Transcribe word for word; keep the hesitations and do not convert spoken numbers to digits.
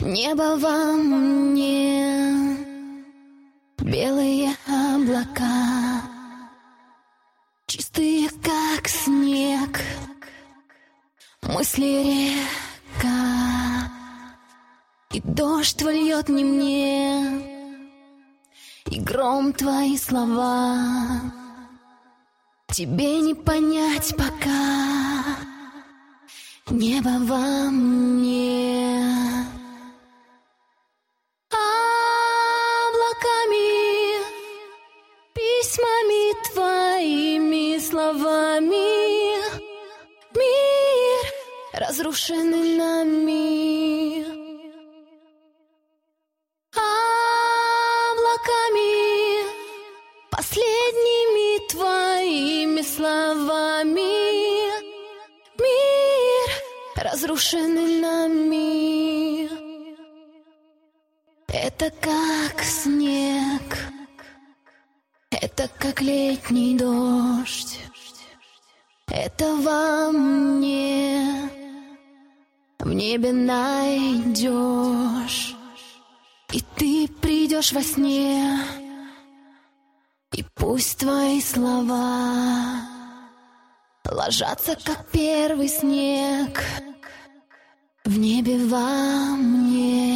Небо во мне, белые облака, чистые, как снег, мысли река. И дождь твой льет не мне, и гром твои слова. Тебе не понять пока. Небо во мне. Облаками, письмами твоими словами мир, разрушенный нами. Облаками, последними твоими словами мир, разрушенный нами. Это как снег, это как летний дождь, это во мне, в небе найдешь. И ты придешь во сне, и пусть твои слова ложатся, как первый снег в небе во мне.